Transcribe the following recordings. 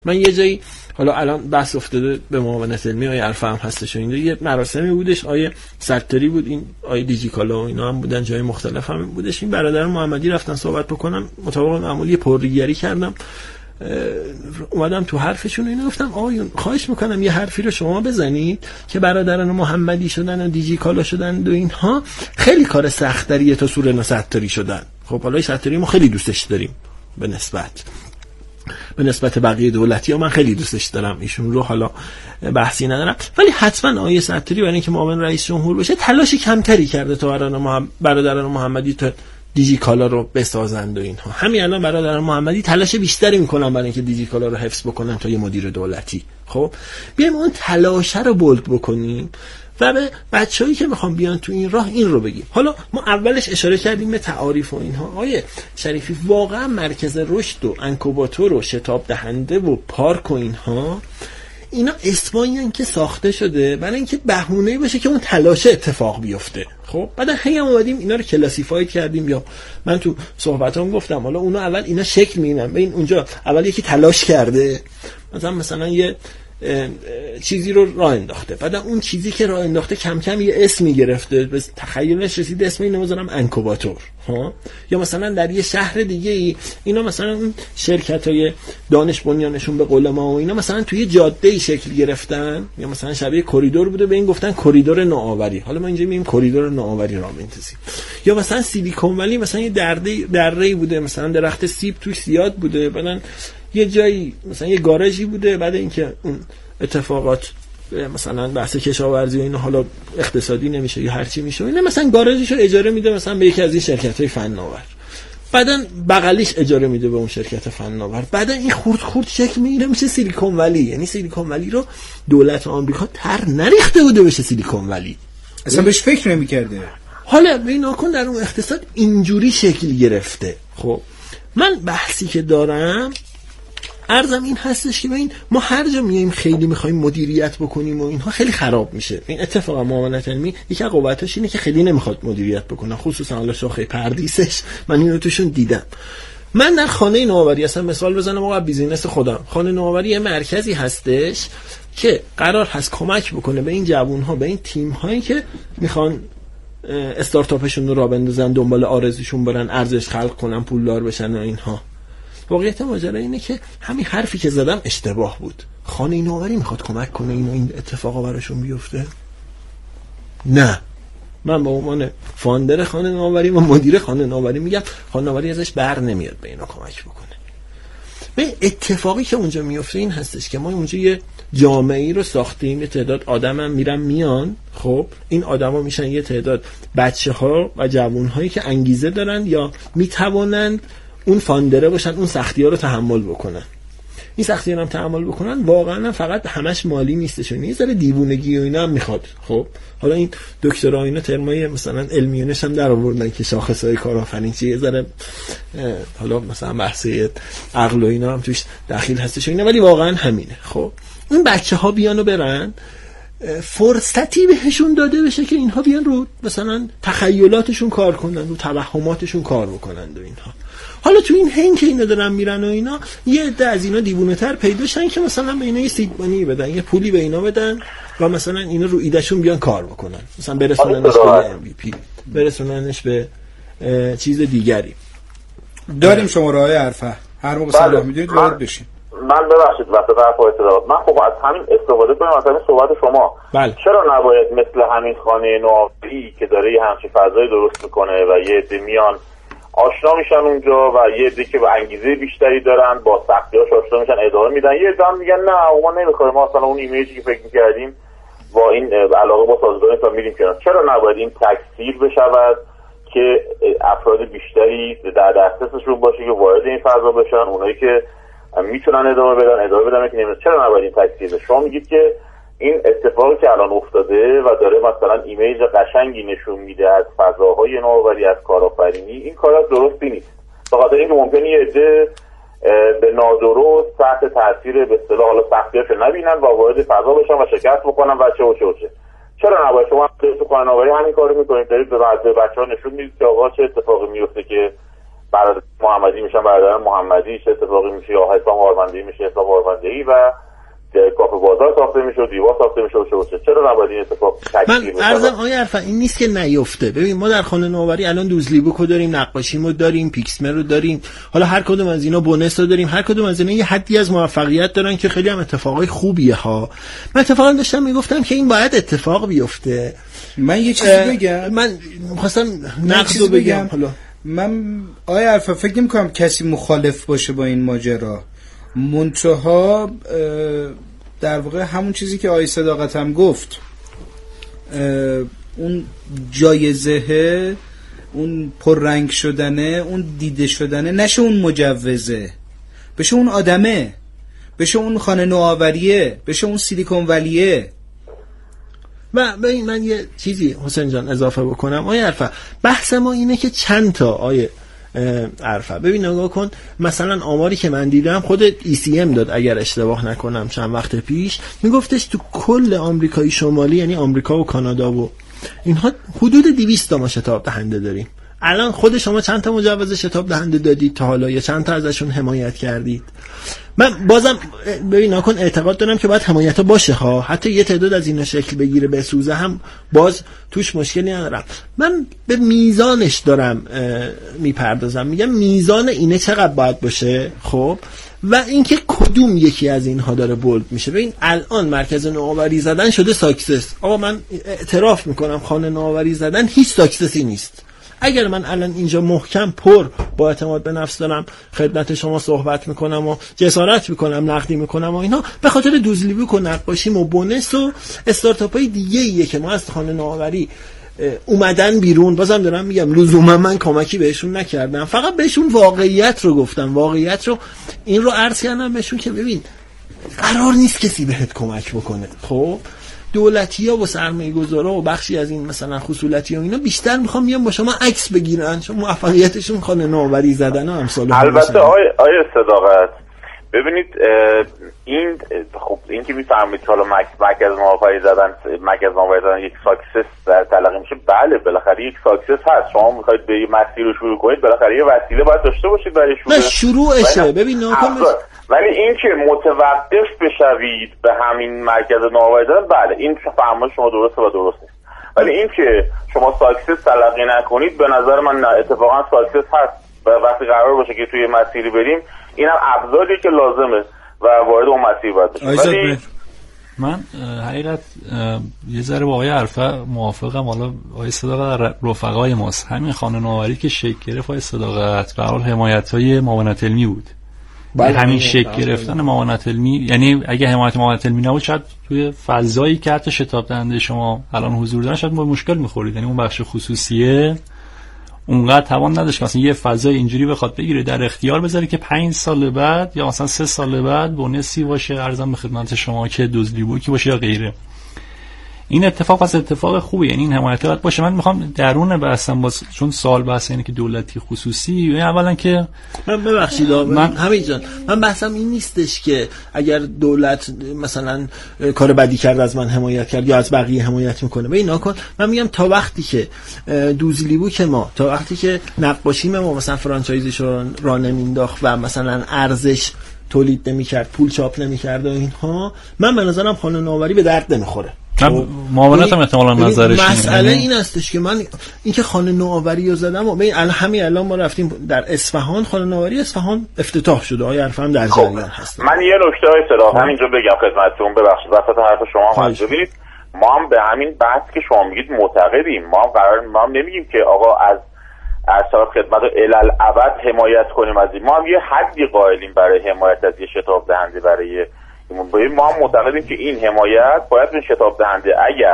من یه جایی حالا الان بحث افتاده به معاونت علمی آیه عرفه هم هستش و اینجا یه مراسمی بودش، آیه ستاری بود، این آیه دیجیکالا و اینا هم بودن، جای مختلف هم بودش. این برادر محمدی رفتن صحبت بکنم، مطابق معمولی پرریگری کردم، اومدم تو حرفشون و اینو گفتم آقایون خواهش میکنم یه حرفی رو شما بزنید که برادران محمدی شدن و دیجیکالا شدن و اینها خیلی کار سخت‌تریه تا سورنا ستاری شدن. خب حالا ستاری ما خیلی دوستش داریم به نسبت بقیه دولتی ها، من خیلی دوستش دارم ایشون رو، حالا بحثی ندارم، ولی حتما آیه ستاری برای اینکه معاون رئیس جمهور بشه تلاش کمتری کرده تا برادران محمدی تا دیجیکالا رو بسازند و اینها. همین الان برادران محمدی تلاش بیشتری میکنن برای اینکه دیجیکالا رو حفظ بکنن تا یه مدیر دولتی. خب بیایم اون تلاش رو بولد بکنیم و به بچه‌هایی که میخوان بیان تو این راه این رو بگیم. حالا ما اولش اشاره کردیم به تعاریف و اینها. آیه شریفی واقعا مرکز رشد و انکوباتور و شتاب دهنده و پارک و اینها اینا اسمایی که ساخته شده برای اینکه بهونه‌ای باشه که اون تلاش اتفاق بیفته. خب بعد هی اومدیم اینا رو کلاسیفای کردیم، یا من تو صحبتام گفتم حالا اونا اول اینا شکل میدن، ببین اونجا اول یکی تلاش کرده مثلا یه چیزی رو راه انداخته، بعد اون چیزی که راه انداخته کم کم یه اسمی گرفته، به تخیلش رسیده، اسم اینو بذارم انکوباتور ها. یا مثلا در یه شهر دیگه اینا مثلا اون شرکت‌های دانش بنیانشون به قول ما و اینا مثلا توی جاده‌ای شکل گرفتن، یا مثلا شبیه کریدور بوده به این گفتن کریدور نوآوری. حالا ما اینجا میگیم کریدور نوآوری راه میندازیم. یا مثلا سیلیکون ولی مثلا یه دره‌ای بوده، مثلا درخت سیب توش زیاد بوده، بعدن یه جایی مثلا یه گاراژی بوده، بعد اینکه اون اتفاقات مثلا بحث کشاورزی و اینا حالا اقتصادی نمیشه یا هر چی میشه، اینا مثلا گاراژیشو اجاره میده مثلا به یکی از این شرکت‌های فناور، بعدن بغلیش اجاره میده به اون شرکت فناور، بعدن این خورد شکل میگیره میشه سیلیکون ولی. یعنی سیلیکون ولی رو دولت آمریکا نریخته بوده بشه سیلیکون ولی، اصلا بهش فکر نمی‌کرده. حالا ببین ناکن در اون اقتصاد اینجوری شکل گرفته. خب من بحثی که دارم عرضم این هستش که ببین ما هر جا میایم خیلی میخوایم مدیریت بکنیم و اینها خیلی خراب میشه. این اتفاقا معاونت علمی یکی از قوتاش اینه که خیلی نمیخواد مدیریت بکنه، خصوصا حالا شاخه پردیسش من اینو توشون دیدم. من در خانه نوآوری اصلا مثال بزنم، آقا بیزینس خودم، خانه نوآوری یه مرکزی هستش که قرار هست کمک بکنه به این جوان‌ها، به این تیم‌هایی که میخوان استارتاپشون رو راه بندازن، دنبال آرزوشون برن، ارزش خلق کنن، پولدار بشن و اینها. واقعیت ماجرا اینه که همین حرفی که زدم اشتباه بود. خانه نوآوری میخواد کمک کنه این اتفاقا براشون بیفته؟ نه. من به عنوان فاندر خانه نوآوری و مدیر خانه نوآوری میگم خانه نوآوری ازش بر نمیاد به اینا کمک بکنه. به اتفاقی که اونجا میفته این هستش که ما اونجا یه جامعه‌ای رو ساختیم، یه تعداد آدمم میرن میان. خب این آدما میشن یه تعداد بچه‌ها و جوان‌هایی که انگیزه دارن یا میتوانند اون فاندره باشن، اون سختی‌ها رو تحمل بکنن. این سختی‌ها رو تحمل بکنن واقعا فقط همش مالی نیستش، یه ذره دیوونگی و اینا هم میخواد. خب حالا این دکترا اینا ترمای مثلا علمیونش هم در آوردن که شاخص‌های کارآفرینی یه ذره حالا مثلا بحث عقل و اینا هم توش داخل هستش اینا، ولی واقعا همینه. خب این بچه‌ها بیان و برن، فرصتی بهشون داده بشه که اینها بیان رو مثلا تخیلاتشون کار کنن، رو توهماتشون کار بکنن و اینها. حالا تو این هنگ که اینا دارن میرن و اینا یه عده از اینا دیوونه‌تر پیدا شدن که مثلا به اینا یه سیدمانی بدن، یه پولی به اینا بدن و مثلا اینا رو ایدهشون بیان کار بکنن، مثلا برسوننش به MVP، برسوننش به چیز دیگری. داریم شماره‌های عرفه، هر موقع صلاح میدونید وارد بشین. من ببخشید وقت اطلاعات من خب از همین استفاده کنم از همین صحبت شما. بله. چرا نباید مثل همین خانه نوآوری که داره یه همچین فضایی درست میکنه و یه عده میان آشنا میشن اونجا و یه عده که با انگیزه بیشتری دارن با سختی‌هاش آشنا میشن ادامه میدن، یه عده میگن نه ما نمیخوایم، ما اصلا اون ایمیجی که فکر می‌کردیم با این علاقه با سازگار تا میریم کنار. چرا نباید این تکثیر بشود که افراد بیشتری در دسترسشون باشه که وارد این فضا بشن، اونایی که میتونن ادامه بدن که نمیدونن. چرا نباید این تکثیر بشه؟ شما میگید که این اتفاقی که الان افتاده و داره مثلا ایمیج قشنگی نشون میده از فضاهای نوآوری، از کارآفرینی، این کار درستی نیست. بخاطر اینکه ممکنه یه عده به نادرست تحت تاثیر به اصطلاح حالا سختیاشو نبینن و وارد فضا بشن و شکست بکنن و چه. چرا نباید شما تو کارآفرینی همین کارو میکنید، دارید به بچه‌ها نشون میدید که آقا چه اتفاقی میفته که برادر محمدی میشن برادران محمدی، چه اتفاقی میشه، یا حسام آرمندی میشه حسام آرمندی و کافه بازار ساخته میشه و دیوار ساخته میشه و چرا نباید این اتفاق تکمیل بشه؟ من عرضم آقای عرفا این نیست که نیفته. ببین ما در خانه نوآوری الان دوزلیبوکو داریم، نقاشیمو داریم، پیکسمر رو داریم، حالا هر کدوم از اینا بونس رو داریم، هر کدوم از اینا یه حدی از موفقیت دارن که خیلی هم اتفاقای خوبیه ها. من اتفاقا داشتم میگفتم که این باید اتفاق بیفته. من یه چیزی بگم، من می‌خواستم نقدو بگم. حالا من آقای عرفا فکر نمی‌کنم کسی مخالف باشه با این ماجرا، منتها در واقع همون چیزی که آقای صداقت هم گفت، اون جایزه، اون پررنگ شدنه، اون دیده شدنه نشه اون مجوزه، بشه اون آدمه، بشه اون خانه نوآوریه، بشه اون سیلیکون ولیه. و ببین من یه چیزی حسین جان اضافه بکنم. آیه عرفا بحث ما اینه که چند تا آیه عرفا ببین نگاه کن، مثلا آماری که من دیدم خود ECM داد اگر اشتباه نکنم چند وقت پیش، میگفتش تو کل آمریکای شمالی یعنی آمریکا و کانادا و اینها حدود 200 تا ما شتاب دهنده داریم. الان خود شما چند تا مجوز شتاب دهنده دادید تا حالا، یا چند تا ازشون حمایت کردید؟ من بازم ببین نکن اعتقاد دارم که باید حمایت باشه ها، حتی یه تعداد از اینا شکل بگیره بسوزه هم باز توش مشکلی ندارم. من به میزانش دارم میپردازم، میگم میزان اینه چقدر باید باشه، خب، و اینکه کدوم یکی از اینها داره بولد میشه. ببین الان مرکز نوآوری زدن شده ساکسس. آقا من اعتراف میکنم خانه نوآوری زدن هیچ ساکسسی نیست. اگر من الان اینجا محکم پر با اعتماد به نفس دارم خدمت شما صحبت میکنم و جسارت میکنم، نقدی میکنم و اینا، به خاطر دوزلیبوک و نقاشیم و بونس و استارتاپ‌های دیگه‌ایه که ما از خانه نوآوری اومدن بیرون. بازم دارم میگم لزوما من کمکی بهشون نکردم، فقط بهشون واقعیت رو گفتم، واقعیت رو این رو عرض کردم بهشون که ببین قرار نیست کسی بهت کمک بکنه. خب دولتی‌ها و سرمایه‌گذارا و بخشی از این مثلا خصوصی‌ها اینا بیشتر میخوام بیان با شما عکس بگیرن، چون موفقیتشون خانه نوآوری زدن و امثال. البته آیه صداقت ببینید این خب این که میفهمید حالا مرکز نوآوری زدن یک ساکسس تلقی میشه، بله بالاخره یک ساکسس هست. شما میخواید به مسیر رو شروع کنید، بالاخره یه وسیله باید داشته باشید برای شروعشه. ببین ناکن ولی این که متوقف بشوید به همین مرکز نوآوری زدن، بله این فهم شما درسته و درست نیست. ولی این که شما ساکسس تلقی نکنید به نظر من اتفاقا ساکسس هست و وقتی قرار باشه که توی مسیری بریم اینم ابزاریه که لازمه و وارد اون مسیر باید بشیم. ولی من حقیقت یه ذره با آقای عرفا موافقم. حالا آقای صداقت رفقای ماست، همین خانه نوآوری که شکل گرفت آقای صداقت به حال حمایت‌های معاونت علمی بود. همین شکل گرفتن معاونت علمی، یعنی اگه حمایت معاونت علمی نبود شاید توی فضایی که حتی شتاب دهنده شما الان حضور دارن شاید با مشکل می‌خورید. یعنی اون بخش خصوصیه اونقدر توان نداشت که مثلا یه فضای اینجوری بخواد بگیره در اختیار بذاره که 5 سال بعد یا مثلا 3 سال بعد بونسی باشه، عرضم به خدمت شما که دوزلیبوکی باشه یا غیره. این اتفاق پس اتفاق خوبه، یعنی این حمایت باید باشه. من میخوام درون بحثم باز، چون سوال بحث اینه که دولتی خصوصی، یعنی اولا که من ببخشید من همین جان، من بحثم این نیستش که اگر دولت مثلا کار بدی کرد از من حمایت کرد یا از بقیه حمایت میکنه. ببین ناکن، من میگم تا وقتی که دوزلیبوک ما، تا وقتی که نقاشیم ما مثلا فرانچایزیش رو راه نمینداخت و مثلا ارزش تولید نمیکرد، پول چاپ نمیکرد و اینها، من به نظرم خانه نوآوری به درد نمیخوره. معاونت هم احتمالاً نظرش مسئله این استش که من اینکه خانه نوآوری رو زدم و همین الان ما رفتیم در اصفهان، خانه نوآوری اصفهان افتتاح شده. آیا عرفا هم در جریان هست؟ من یه نکته های صدا همینجا بگم خدمتتون، ببخشید وسط حرف شما هم ببینید، ما هم به همین بحث که شما میگید معتقدیم. ما هم نمیگیم که آقا از طرف خدمت الالعبد حمایت کنیم از این، ما هم یه حدی قائلیم برای حمایت از یه شتاب دهنده. برای ما هم معتقدیم که این حمایت باید این شتاب دهنده اگر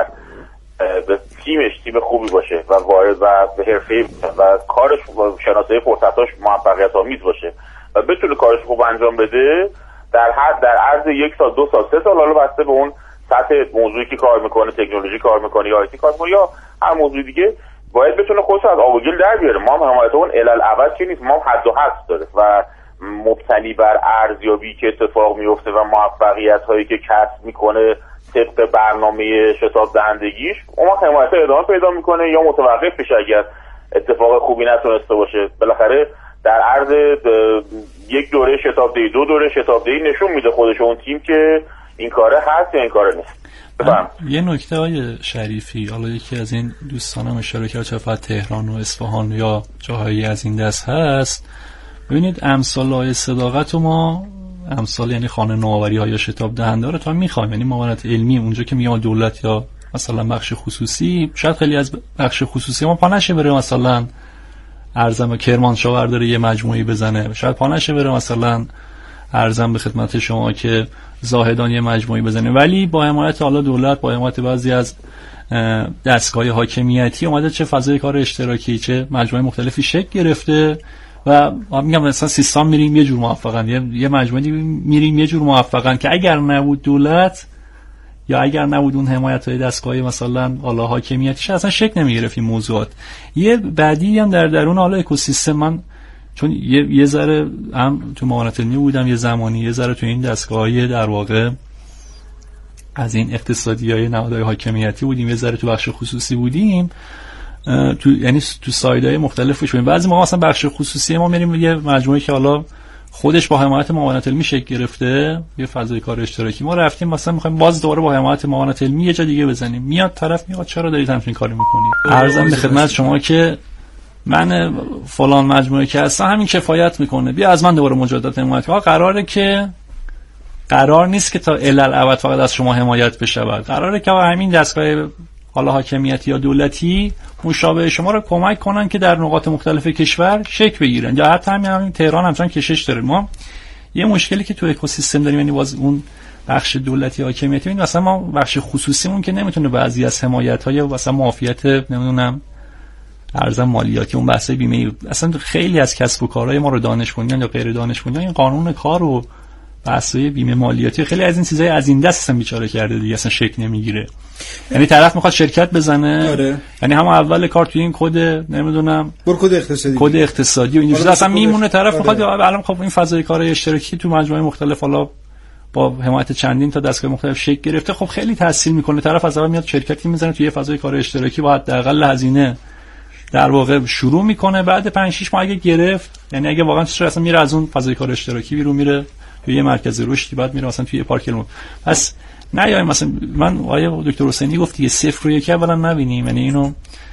به تیم خوبی باشه و وارد و به حرفه‌ای و کارش و شناسایی فرصتاش موفقیت آمیز باشه و بتونه کارش خوب انجام بده، در عرض 1 سال 2 سال 3 سال، حالا بسته به اون سطح موضوعی که کار میکنه، تکنولوژی کار میکنه یا آیتی کار میکنه یا هر موضوع دیگه، باید بتونه خودش از آب و گل در بیاره. ما هم حمایت اون الالعبد که نیست، ما هم حد و حد داره و مبتنی بر ارزیابی که اتفاق میفته و موفقیت هایی که کسب میکنه طبق برنامه شتاب دهندگیش، اون حمایت ادامه پیدا میکنه یا متوقف بشه اگر اتفاق خوبی نتونسته باشه. بالاخره در عرض یک دوره شتابدهی، 2 دوره شتابدهی نشون میده خودش اون تیم که این کاره هست یا این کاره نیست. یه نکته های شریفی، حالا یکی از این دوستانم اشاره کرد چه فقط تهران و اصفهان یا جاهایی از این دست هست. ببینید امثال های صداقت و ما امثال یعنی خانه نوآوری ها یا شتاب دهنده رو تا میخوایم، یعنی معاونت علمی اونجا که میاد دولت یا مثلا بخش خصوصی، شاید خیلی از بخش خصوصی ما پا نشه بره مثلا ارزم کرمانشاه داره یه مجموعی بزنه، شاید پا نشه بره مثلا ارزم به خدمت شما که زاهدان یه مجموعی بزنه، ولی با حمایت حالا دولت، با حمایت بعضی از دستگاه حاکمیتی اومده چه فضای کار اشتراکی چه مجموعه مختلفی شکل گرفته و میگم مثلا سیستان میریم یه جور موفقن، یه مجموعه میریم یه جور موفقن که اگر نبود دولت یا اگر نبود اون حمایت‌های دستگاه مثلا حالا حاکمیتیش اصلا شکل نمی‌گرفت این موضوعات. یه بعدی هم در درون حالا اکوسیستم، من چون یه ذره هم تو معاونت علمی بودم یه زمانی، یه ذره تو این دستگاه‌های در واقع از این اقتصادیای نهادهای حاکمیتی بودیم، یه ذره تو بخش خصوصی بودیم، تو یعنی تو سایدهای مختلفش بودیم. بعضی ما مثلا بخش خصوصی ما میریم یه مجموعه که حالا خودش با حمایت معاونت علمی شکل گرفته، یه فضای کار اشتراکی، ما رفتیم مثلا می‌خوایم باز دوباره با حمایت معاونت علمی یه جا دیگه بزنیم، میاد طرف میاد چرا دارید همچین کاری می‌کنید؟ عرضم به خدمت شما که من فلان مجموعه که هستم همین کفایت میکنه، بیا از من دوباره مجدد حمایت کن. قرار نیست که تا الالعبد فقط از شما حمایت بشه، قراره که همین دستگاه حالا حاکمیتی یا دولتی مشابه شما رو کمک کنن که در نقاط مختلف کشور شکل بگیرن، یا حتی همین تهران همچنان کشش داره. ما یه مشکلی که تو اکوسیستم داریم، یعنی باز اون بخش دولتی حاکمیتی، این مثلا ما بخش خصوصیمون که نمیتونه بعضی از حمایت‌های مثلا معافیت نمیدونم ارزم مالیاتی، اون بحث بیمه، اصلا خیلی از کسب و کارهای ما رو دانش بنیان یا غیر دانش بنیان این قانون کار و بحث‌های بیمه مالیاتی، خیلی از این چیزای از این دست هم بیچاره کرده دیگه، اصلا شکل نمیگیره. یعنی طرف میخواد شرکت بزنه، آره. یعنی همون اول کار توی این کد نمیدونم کد اقتصادی و این چیزا اصلا میمونه، طرف میخواد الان خب این فضای کار اشتراکی تو مجموعه مختلف حالا با حمایت چندین تا دستگاه مختلف شکل گرفته، خب خیلی تاثیر میکنه. طرف از اول میاد شرکتی میزنه توی فضای کار اشتراکی با حداقل هزینه در واقع شروع میکنه، بعد 5-6 ماه اگه گرفت، یعنی اگه واقعا اصلا میره از اون فضای کار اشتراکی بیرون، میره توی یه مرکز رشدی، بعد میره مثلا توی پارک علوم. پس نه مثلا من آقای دکتر حسینی گفت دیگه 0 رو 1 اولا نبینیم، یعنی اینو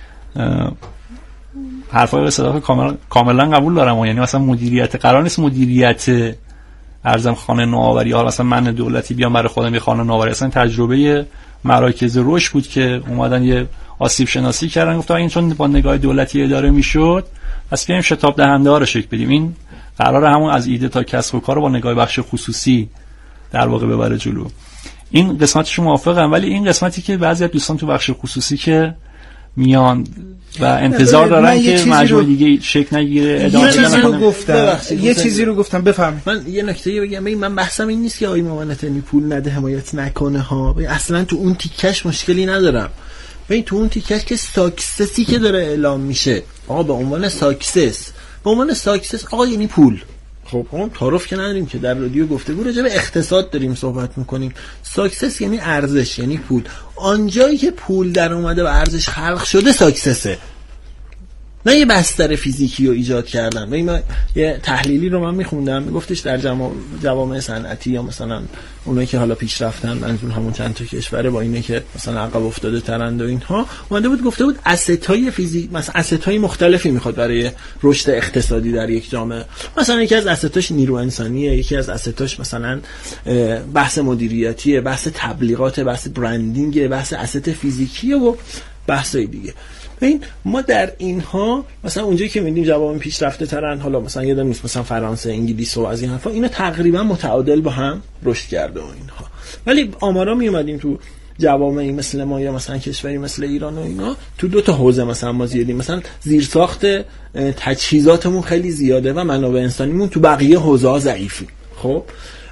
حرفای صداقت کاملا قبول دارم، یعنی مثلا مدیریت قرار نیست مدیریت ارزم خانه نوآوری ها مثلا من دولتی بیام برای خودم یه خانه نوآوری، اصلا تجربه مراکز رشد بود که اومدن یه آسیب شناسی کردن، گفتن این چون با نگاه دولتی اداره میشد پس بیایم شتاب دهنده ها رو شکل بدیم. این قراره همون از ایده تا کسب و کار رو با نگاه بخش خصوصی در واقع ببره جلو. این قسمتش موافقم، ولی این قسمتی که بعضی از دوستان تو بخش خصوصی که میان و انتظار دارن که مجموعه دیگه شکل نگیره ادامه بدن، یه چیزی رو گفتم بفهم. من یه نکته بگم، من بحثم این نیست که آقای معاونت علمی پول نده حمایت نکنه ها، اصلا تو اون تیکش مشکلی ندارم. ببین تو اون تیکش که ساکسسی که داره اعلام میشه، آقا به عنوان ساکسس آقا یعنی پول. خب اون تعارف که نداریم که در رادیو گفتگو راجع به اقتصاد داریم صحبت میکنیم. ساکسس یعنی ارزش، یعنی پول. آنجایی که پول در اومده و ارزش خلق شده ساکسسه، نه یه بستر فیزیکی رو ایجاد کردن. من یه تحلیلی رو من میخوندم، میگفتش در جوامع صنعتی یا مثلا اونایی که حالا پیشرفتن، منظور همون چند تا کشوره با اینه که مثلا عقب افتاده ترند و اینها، اومده بود گفته بود اسیدهای فیزیک، مثلا اسیدهای مختلفی میخواد برای رشد اقتصادی در یک جامعه. مثلا یکی از اسیدهاش نیرو انسانیه، یکی از اسیدهاش مثلا بحث مدیریتیه، بحث تبلیغات، بحث برندینگ، بحث اسید فیزیکیه و بحثای دیگه. ببین ما در اینها مثلا اونجایی که می‌بینیم جوامع پیشرفته ترن، حالا مثلا یادم نیست مثلا فرانسه، انگلیس و از این حرفا، اینا تقریبا متعادل با هم رشد کرده و اینها، ولی آمارا می اومدیم تو جوامعی مثل ما یا مثلا کشوری مثل ایران و اینا، تو 2 تا حوزه مثلا ما زیادیم، مثلا زیرساخت تجهیزاتمون خیلی زیاده و منابع انسانیمون تو بقیه حوزه‌ها ضعیفی. خب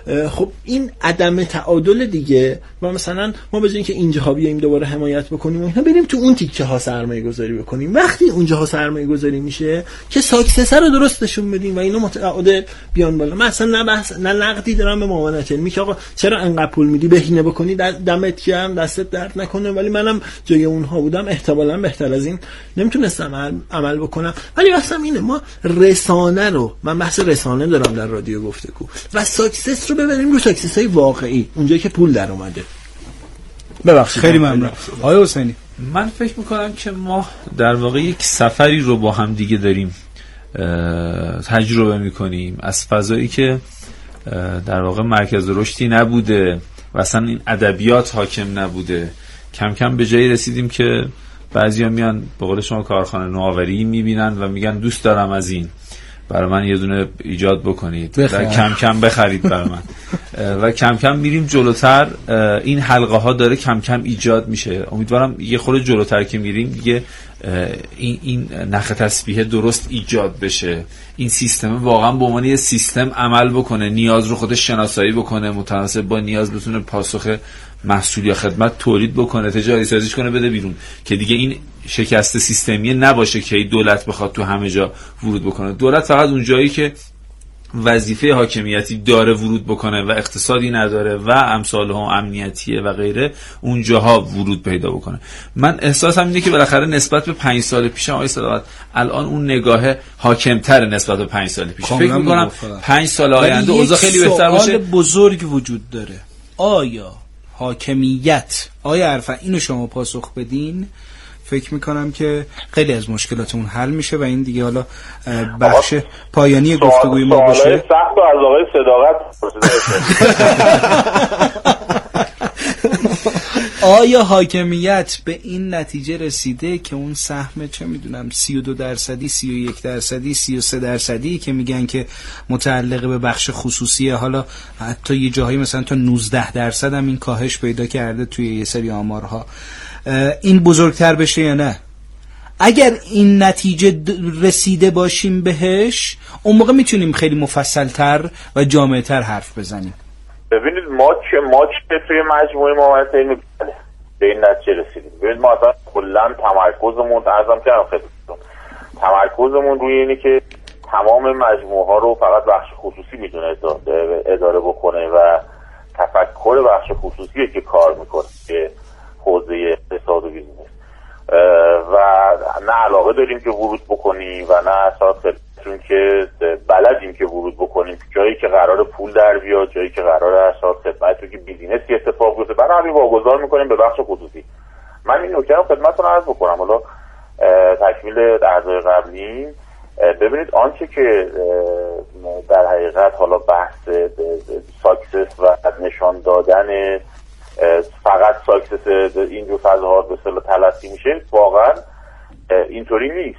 خب این عدم تعادل دیگه، و مثلا ما به جای اینکه اینجاها بیایم دوباره حمایت بکنیم و اینا، بریم تو اون تیکه ها سرمایه گذاری بکنیم. وقتی اونجاها سرمایه گذاری میشه که ساکسس رو درست نشون بدیم و اینا متعادل بیان بالا. مثلا نه بحث نه نقدی دارم به معاونت علمی که آقا چرا انقدر پول میدی، بهینه بکنی، دمت گرم، دستت درد نکنه، ولی منم جای اونها بودم احتمالاً بهتر از این نمیتونستم عمل بکنم. ولی اصلا اینه ما رسانه رو، من بحث رسانه دارم در رادیو گفتگو، و ساکسس رو ببریم رو ساکسس های واقعی، اونجایی که پول در اومده. ببخشید. خیلی ممنون. آقای حسینی، من فکر میکنم که ما در واقع یک سفری رو با هم دیگه داریم تجربه میکنیم از فضایی که در واقع مرکز رشدی نبوده و اصلا این ادبیات حاکم نبوده. کم کم به جایی رسیدیم که بعضیا میان به قول شما کارخانه نوآوری میبینن و میگن دوست دارم از این برای من یه دونه ایجاد بکنید و کم کم بخرید برای من و کم کم میریم جلوتر. این حلقه ها داره کم کم ایجاد میشه. امیدوارم یه خورده جلوتر که میریم دیگه این نخ تسبیح درست ایجاد بشه، این سیستم واقعا به عنوان یه سیستم عمل بکنه، نیاز رو خودش شناسایی بکنه، متناسب با نیاز بتونه پاسخ محصول یا خدمت تولید بکنه، تجاری سازیش کنه، بده بیرون، که دیگه این شکست سیستمی نباشه که دولت بخواد تو همه جا ورود بکنه. دولت فقط اون جایی که وظیفه حاکمیتی داره ورود بکنه و اقتصادی نداره و امثالهم امنیتیه و غیره، اونجاها ورود پیدا بکنه. من احساسم اینه که بالاخره نسبت به 5 سال پیش آقای صداقت الان اون نگاه حاکم‌تر نسبت به 5 سال پیش. فکر می‌کنم 5 سال آینده اوضاع خیلی بهتر باشه. سوال بزرگ وجود داره، آیا حاکمیت، آیا عرفا اینو شما پاسخ بدین، فکر میکنم که خیلی از مشکلاتمون حل میشه و این دیگه حالا بخش پایانی گفتگوی ما باشه. سوال سخت و از آقای صداقت آیا حاکمیت به این نتیجه رسیده که اون سهم چه میدونم 32%، 31%، 33% که میگن که متعلق به بخش خصوصیه، حالا حتی یه جاهایی مثلا تا 19% هم این کاهش پیدا کرده توی یه سری آمارها، این بزرگتر بشه یا نه؟ اگر این نتیجه رسیده باشیم بهش، اون موقع میتونیم خیلی مفصلتر و جامع‌تر حرف بزنیم. ببینید ما چه توی مجموعه معاونت علمی به این نتیجه رسیدیم. ببینید ما اصلا کلا تمرکزمون روی اینه که تمام مجموعه ها رو فقط بخش خصوصی میتونه اداره بکنه و تفکر بخش خصوصیه که کار میکنه که حوزه اقتصاد و بیزنس، و نه علاقه داریم که ورود بکنیم و نه اصلا چون که بلدیم که ورود بکنیم جایی که قرار پول در بیاد، جایی که قرار اساس خدمت رو که بیزینسی اتفاق بیفته، برای همین واگذار میکنیم به بخش خصوصی. من این نکته رو خدمتتون عرض بکنم، حالا تکمیل اعضای قبلی. ببینید آنچه که در حقیقت حالا بحث ساکسس و نشان دادن فقط ساکسس اینجور فضاها به اصطلاح تلقی میشه، واقعا اینطوری نیست.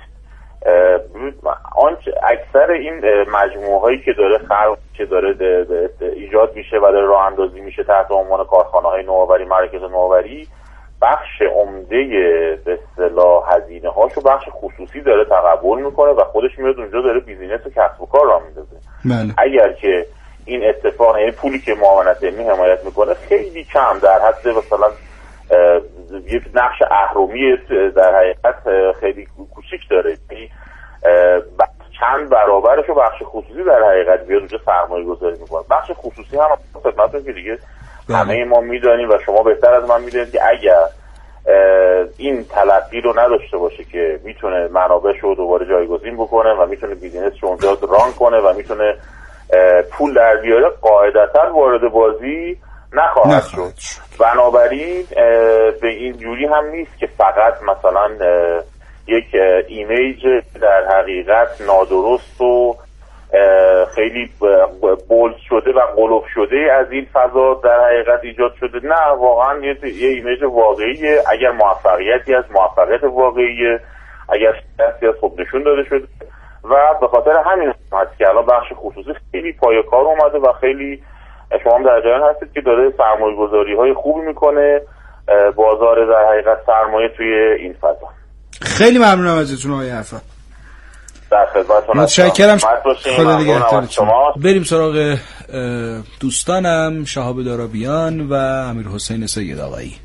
اکثر این مجموعه هایی که داره خلق که داره ایجاد میشه و داره راه اندازی میشه تحت عنوان کارخانه های نوآوری، مراکز نوآوری، بخش عمده به اصطلاح هزینه هاشو بخش خصوصی داره تقبل میکنه و خودش میاد اونجا داره بیزینس و کسب و کار راه میندازه. اگر که این اتفاق، یعنی پولی که معاونت علمی حمایت میکنه خیلی کم، در حد مثلا یک نقش اهرمی در حقیقت خیلی کوچیک داره، یعنی چند برابرش رو بخش خصوصی در حقیقت بیاد اونجا سرمایه گذاری میکنه. بخش خصوصی هم خدمتتون که دیگه همه ما میدونیم و شما بهتر از من میدونید که اگر این تلقی رو نداشته باشه که میتونه منابعش رو دوباره جایگزین بکنه و میتونه بیزینسش رو اونجا ران کنه و میتونه پول در بیاره، قاعدتا وارد بازی نخواهد شد. بنابراین به این جوری هم نیست که فقط مثلا یک ایمیج در حقیقت نادرست و خیلی بولد شده و قلوب شده از این فضا در حقیقت ایجاد شده. نه، واقعا یه ایمیج واقعیه. اگر موفقیتی از موفقیت واقعیه، اگر شکستی از خب نشون داده شده و به خاطر همین هست که الان بخش خصوصی خیلی پای کار اومده و خیلی شما هم در جریان هستید که داره سرمایه گذاری های خوبی میکنه، بازار در حقیقت سرمایه توی این فضا. خیلی ممنونم ازتون آقای عرفان. در خدمتتون. متشکرم. خدا نگهدارتون. بریم سراغ دوستانم شهاب دارابیان و امیر حسین سید آقایی.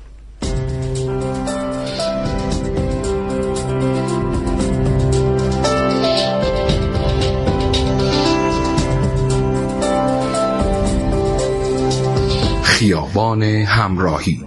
خیابان همراهی.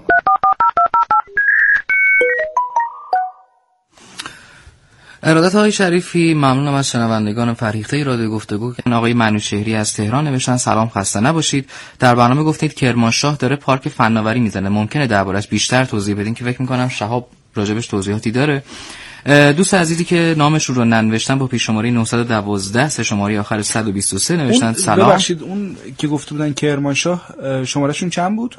ارادت آقای شریفی، ممنونم از شنوندگان فرهیخته رادیو گفتگو که آقای منوچهری از تهران نوشتن سلام، خسته نباشید. در برنامه گفتید کرمانشاه داره پارک فناوری میزنه، ممکنه دربارش بیشتر توضیح بدین؟ که فکر میکنم شهاب راجبش توضیحاتی داره. دوست عزیزی که نامش رو ننوشتن با پیش شماره 912 سه شماره آخر 123 نوشتن سلام. ببخشید اون که گفته بودن کرمانشاه شمارهشون چند بود؟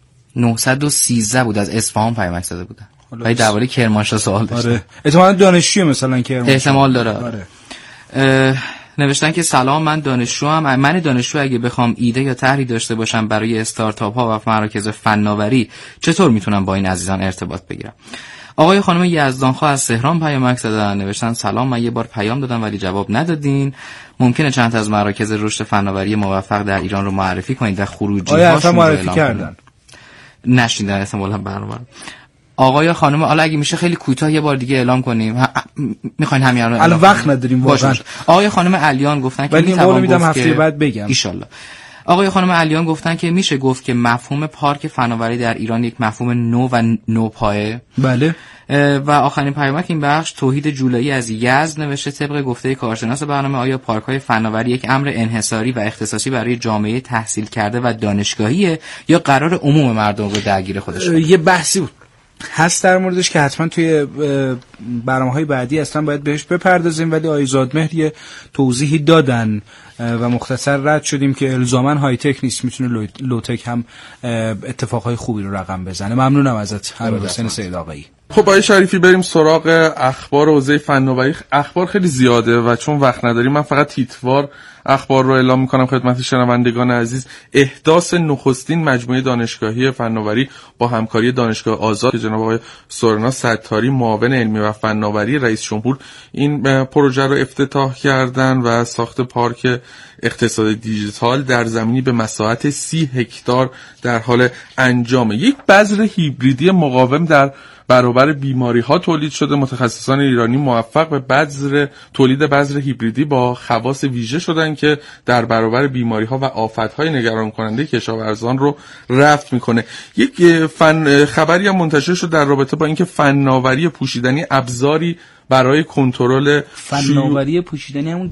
913 بود، از اصفهان پیامک زده بودن. ولی درباره کرمانشاه سوال داشتن. آره. احتمالاً دانشجوی مثلا کرمانشاه. احتمال داره. آره. نوشتن که سلام، من دانشجو اگه بخوام ایده یا طرحی داشته باشم برای استارتاپ ها و مراکز فناوری چطور میتونم با این عزیزان ارتباط بگیرم؟ آقای خانم یزدانخواه از تهران پیامک زدن، نوشتن سلام، من یه بار پیام دادم ولی جواب ندادین. ممکنه چند تا از مراکز رشد فناوری موفق در ایران رو معرفی کنید و خروجی‌هاشون رو اعلام کنید. نشیدن احتمالاً برنامه. آقای خانم حالا اگه میشه خیلی کوتاه یه بار دیگه اعلام کنیم. میخواین همین الان وقت نداریم واقعا. آقای خانم علیان گفتن که میتونم هفته بعد بگم ان شاء الله. آقای خانم علیان گفتن که میشه گفت که مفهوم پارک فناوری در ایران یک مفهوم نو و نوپایه. بله. و آخرین پیامک این بخش توحید جولایی از یزد نوشته طبق گفته کارشناس برنامه آیا پارک‌های فناوری یک امر انحصاری و اختصاصی برای جامعه تحصیل کرده و دانشگاهیه یا قرار عموم مردم رو درگیر خودش کنه؟ یه بحثی بود هست در موردش که حتما توی برنامه‌های بعدی اصلا باید بهش بپردازیم، ولی آقای زادمهر یه توضیحی دادن و مختصر رد شدیم که الزاماً های تک نیست، میتونه لو تک هم اتفاقهای خوبی رو رقم بزنه. ممنونم ازت امیر حسین سید آقایی. خب آقای شریفی بریم سراغ اخبار حوزه فناوری. اخبار خیلی زیاده و چون وقت نداریم من فقط تیتروار اخبار رو اعلام میکنم خدمت شنوندگان عزیز. احداث نخستین مجموعه دانشگاهی فناوری با همکاری دانشگاه آزاد که جناب آقای سورنا ستاری معاون علمی و فناوری رئیس جمهور این پروژه رو افتتاح کردن و ساخت پارک اقتصاد دیجیتال در زمینی به مساحت 30 هکتار در حال انجامه. یک بذر هیبریدی مقاوم در برابر بیماری ها تولید شده. متخصصان ایرانی موفق به تولید بذر هیبریدی با خواص ویژه شدن که در برابر بیماری ها و آفت های نگران کننده کشاورزان رو رفع میکنه. یک خبری هم منتشر شد در رابطه با اینکه فناوری پوشیدنی ابزاری برای کنترل فناوری پوشیدنی همون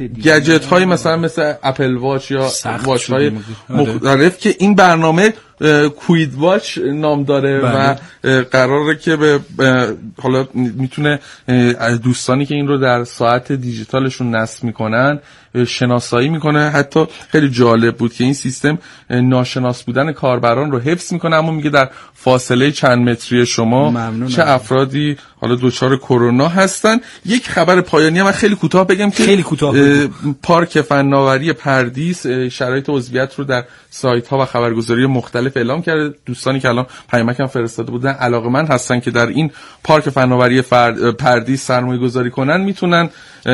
گجت های مثل اپل واچ یا واچ های مختلف که این برنامه کوید واچ نام داره و قراره که به حالا میتونه دوستانی که این رو در ساعت دیجیتالشون نصب میکنن شناسایی میکنه. حتی خیلی جالب بود که این سیستم ناشناس بودن کاربران رو حفظ میکنه، اما میگه در فاصله چند متری شما چه افرادی حالا دچار کرونا هستن. یک خبر پایانی هم خیلی کوتاه بگم که پارک فناوری پردیس شرایط عضویت رو در سایت ها و خبرگزاری مختلف اعلام کرده. دوستانی که الان پیامک هم فرستاده بودن علاقه‌مند هستن که در این پارک فناوری پردیس سرمایه گذاری کنن، میتونن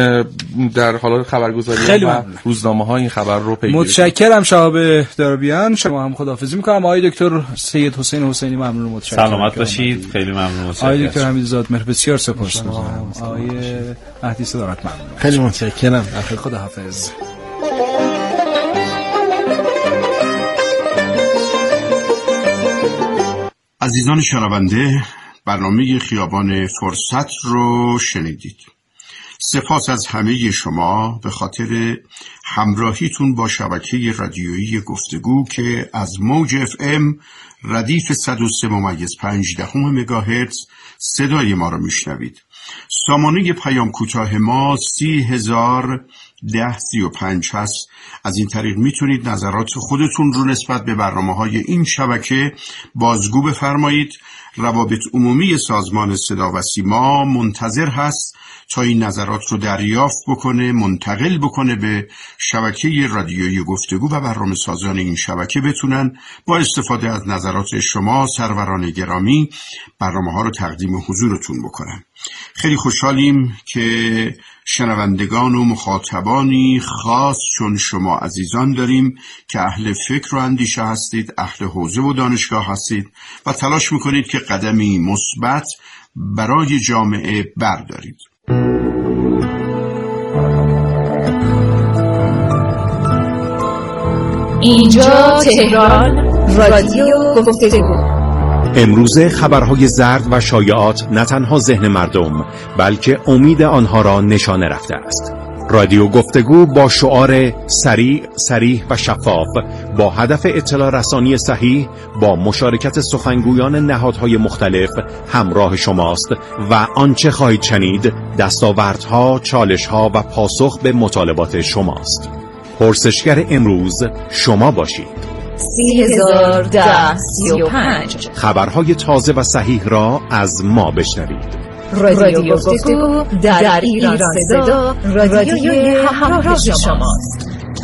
در حال خبرگزاری و روزنامه ها این خبر رو پیگیری. متشکرم شهاب دارابیان. شما هم خداحافظی میکنم. آقای دکتر سید حسین حسینی ممنون و متشکرم. سلامت باشید. خیلی ممنون. آقای دکتر حمید زادمهر بسیار سپاسگزارم. آقای مهدی صدارت ممنون. خیلی متشکرم. خداحافظ. عزیزان شنونده، برنامه خیابان فرصت رو شنیدید. سپاس از همه شما به خاطر همراهیتون با شبکه رادیویی گفتگو که از موج FM ردیف 103.5 مگاهرتز صدای ما رو میشنوید. سامانه پیام کوتاه ما 30,1035 هست. از این طریق میتونید نظرات خودتون رو نسبت به برنامه‌های این شبکه بازگو بفرمایید. روابط عمومی سازمان صدا و سیما منتظر هست تا این نظرات رو دریافت بکنه، منتقل بکنه به شبکه رادیویی گفتگو و برنامه سازان این شبکه بتونن با استفاده از نظرات شما سروران گرامی برنامه ها رو تقدیم حضورتون بکنن. خیلی خوشحالیم که شنوندگان و مخاطبانی خاص چون شما عزیزان داریم که اهل فکر و اندیشه هستید، اهل حوزه و دانشگاه هستید و تلاش میکنید که قدمی مثبت برای جامعه بردارید. اینجا تهران، رادیو گفتگو. امروز خبرهای زرد و شایعات نه تنها ذهن مردم بلکه امید آنها را نشانه رفته است. رادیو گفتگو با شعار سریع، صریح و شفاف با هدف اطلاع رسانی صحیح با مشارکت سخنگویان نهادهای مختلف همراه شماست و آنچه خواهید شنید دستاوردها، چالشها و پاسخ به مطالبات شماست. پرسشگر امروز شما باشید. 301035 خبرهای تازه و صحیح را از ما بشنوید. رادیو گفتگو در ایران صدا، رادیوی همراه شماست.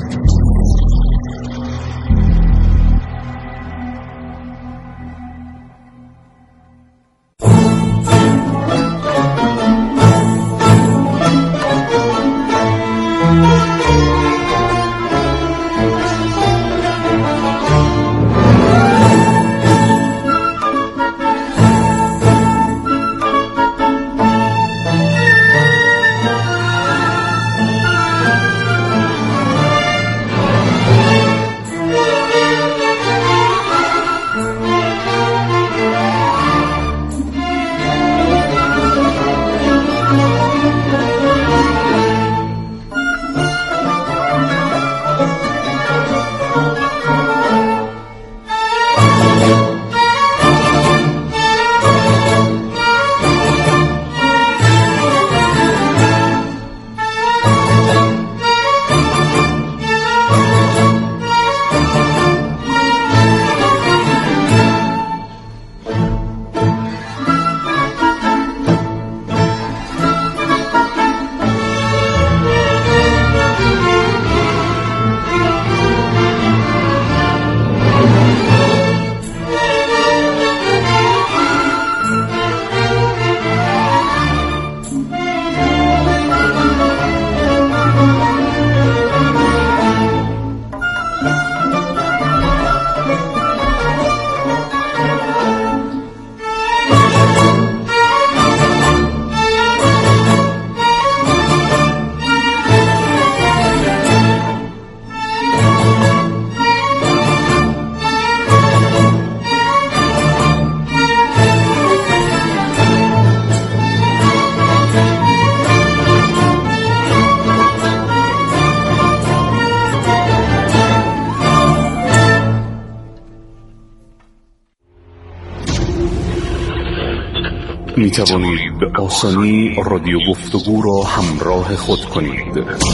می توانید به آسانی رادیو گفتگو را همراه خود کنید.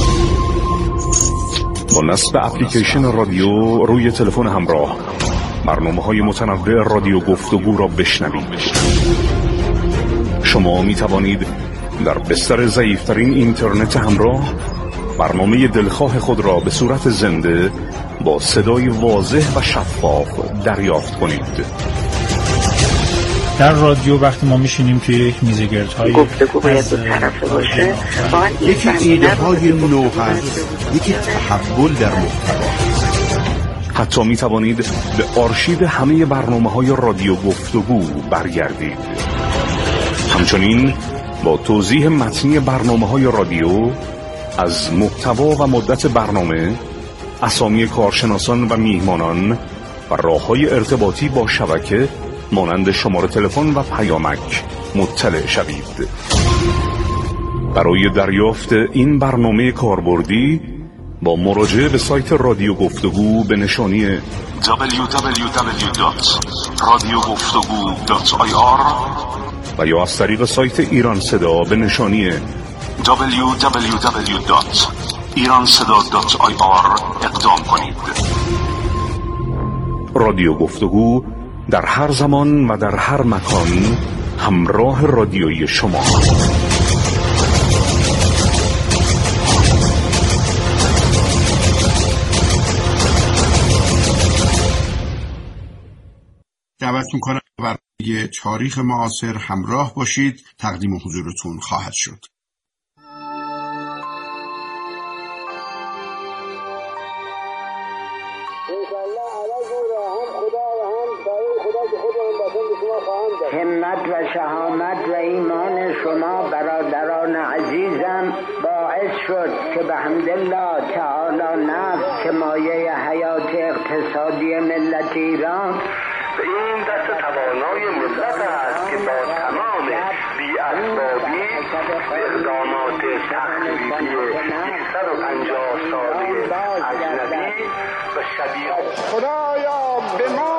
با نصب اپلیکیشن رادیو روی تلفن همراه برنامه‌های متنوع رادیو گفتگو را بشنوید. شما می توانید در بستر ضعیف‌ترین اینترنت همراه برنامه دلخواه خود را به صورت زنده با صدای واضح و شفاف دریافت کنید. در رادیو وقتی ما میشینیم توی یک میزگردهای گفتگو باید دو طرفه باشه، یکی ایده های نو هست، یکی تحول در محتوا. حتی می توانید به آرشیو همه برنامه‌های رادیو گفتگو برگردید. همچنین با توضیح متنی برنامه‌های رادیو از محتوا و مدت برنامه، اسامی کارشناسان و میهمانان و راه‌های ارتباطی با شبکه مانند شماره تلفن و پیامک مطلع شوید. برای دریافت این برنامه کاربردی با مراجعه به سایت رادیو گفتگو به نشانی www.radiogoftegu.ir و یا از طریق سایت ایران صدا به نشانی www.iranseda.ir اقدام کنید. رادیو گفتگو در هر زمان و در هر مکان همراه رادیویی شما. دعوت میکنم برای تاریخ معاصر همراه باشید، تقدیم حضورتون خواهد شد. همت و شهامت و ایمان شما برادران عزیزم باعث شد که به حمدالله تعالی نفس که مایه حیات اقتصادی ملت ایران به این دست توانای ملت است که با تمام بی‌اسبابی اقدامات تخریبی 150 ساله اجنبی و شبیه خدایا به ما